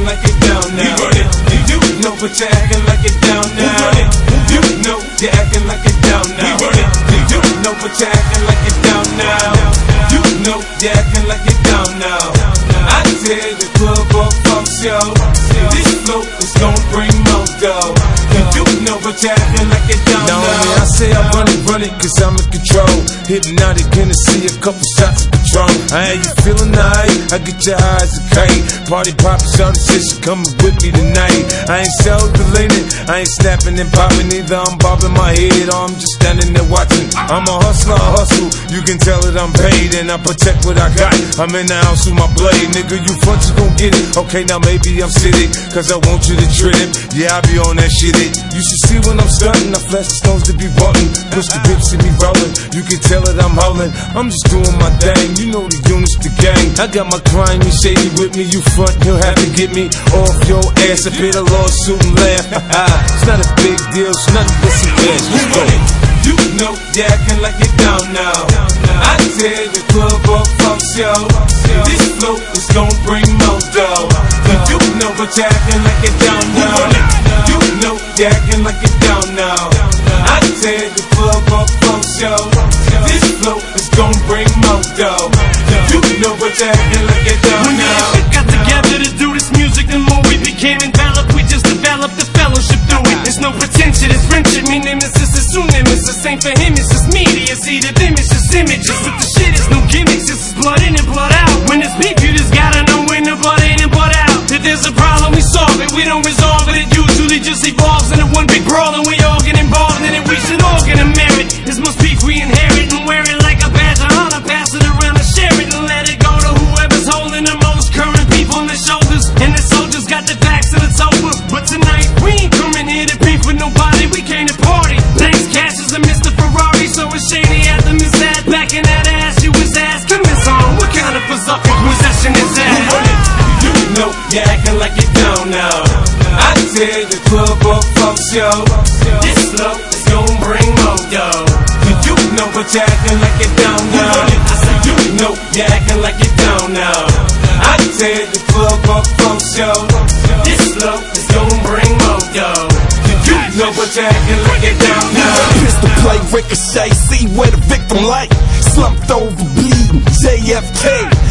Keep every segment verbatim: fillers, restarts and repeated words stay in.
like it down now. You know but you're acting like it down now. You know you're acting like it down now. You know but you're acting like it down now. You know you're acting like it down now. I tear the club up, fuck show. This flow is gon' bring more dough. You know but you're acting like it down now. Now I say I run it, run it, cause I'm in control. Hypnotic Hennessy, a couple shots of Patron. I ain't you feeling nice, I get your eyes a kite. Party poppin', shawty said she coming with me tonight. I ain't self-deleting, I ain't snapping and popping either. I'm bobbing my head or I'm just standing there watching. I'm a hustler, I hustle, you can tell that I'm paid. And I protect what I got, I'm in the house with my blade. Nigga, you front, you gon' get it. Okay, now maybe I'm sitting, cause I want you to trip. Yeah, I be on that shit it. You should see when I'm stunting, I flash the stones to be button. Push the bitch, see me rolling, you can tell that I'm howling. I'm just doing my thing, you know the units, the gang. I got my crime and shady with me, you front, you'll have to get me off your ass. I pay the lawsuit and laugh. It's not a big deal, it's nothing but some cash. Let's go. You know you're acting like it down now. I tear the club up, fuck show. This flow is gon' bring more dough. You know but you're acting like it down now. You know you're acting like it down now. I tear the club up, fuck show. This flow is gon' bring more dough. You know but you're acting like it down now. When we got together to do this music, the more we became enveloped. We just developed the fellowship through it. There's no pretension, it's friendship. Me nemesis is soon nemesis. Same for him, it's just media. See the image, it's images. With the shit, it's no gimmicks. This is blood in and blood out. When it's beef, you just gotta know when the blood in and blood out. If there's a problem, we solve it. We don't resolve it. It usually just evolves into one big brawl, and we all get involved in it. We should all get a merit. This must beef we inherit and wear it like a badge of honor. Pass it around and share it and let it go to whoever's holding the most current beef on their shoulders. And the soldiers got the facts and it's over. But tonight we ain't coming here to beef with nobody. We came to party. Thanks, Cash is a Mister Ferrari, so it's shady at the miss that. Back in that ass, you was asking Miss on what kind of berserker possession is that? You know you're acting like it down now. I tear the club up, fuck show. This flow is gon' bring more dough. You know but you're acting like it down now. I said you know you're acting like it down now. I tear the club up, fuck show. This flow is gon' bring more dough. You know but you're acting like it down now. Pistol play, ricochet, see where the victim lay. Slumped over, bleeding, J F K.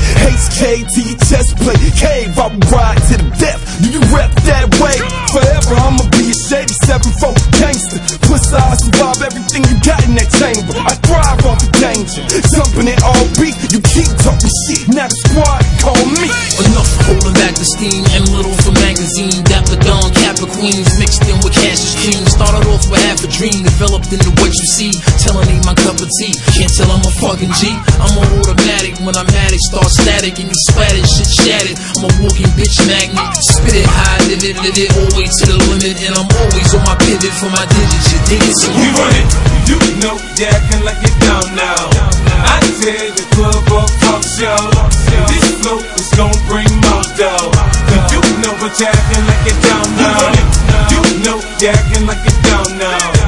H K to your chest plate, cave, I will ride to the death. Do you rep that way? Forever I'ma be a shady seven four gangster. Plus I survive everything you got in that chamber. I thrive off the danger, jumping in all beat. You keep talking shit, now the squad call me. Enough holding back the steam, M Little for magazine. Dapper Dawn, Kappa Queens, mixed in with Cassius King. Started off with half a dream, developed into what you see. Telling ain't my cup of tea, can't tell I'm a fucking G. I'm an automatic, when I'm at it, start static and you splattered, shit shattered. I'm a walking bitch magnet, spit it high, live it, live it, all the way to the limit. And I'm always on my pivot for my digits, you dig it? So we run it, you know you're acting like it down now. I tear the club up, fuck show. This flow is gon' bring more dough. You know but you're acting like it down now. You know you're acting like it down now.